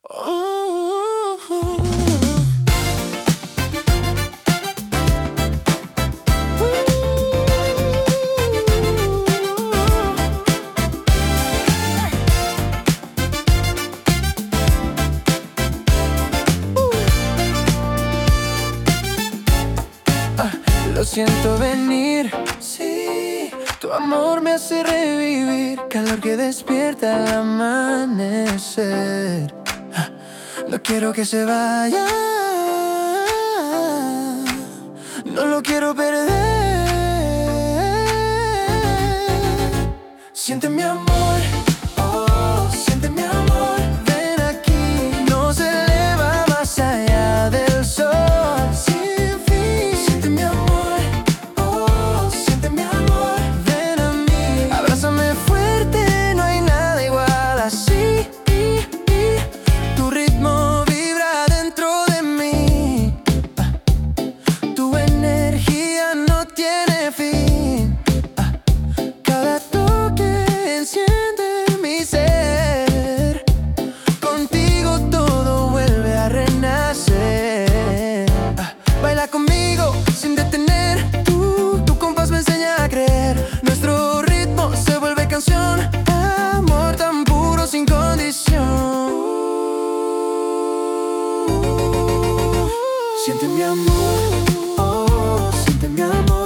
Lo siento venir, sí. Tu amor me hace revivir, calor que despierta al amanecer. No quiero que se vaya, no lo quiero perder. Siente mi amor, oh, siente mi amor. Ven aquí, nos eleva más allá del sol. Sin fin, siente mi amor, oh, siente mi amor. Ven a mí, abrázame fuerte, no hay nada igual así. Tu ritmo vibra dentro de mí, tu energía no tiene fin. Cada toque enciende mi ser, contigo todo vuelve a renacer. Baila conmigo sin detener, tu compás me enseña a creer. Nuestro ritmo se vuelve canción, amor tan puro sin condición. Siente mi amor, oh, siente mi amor.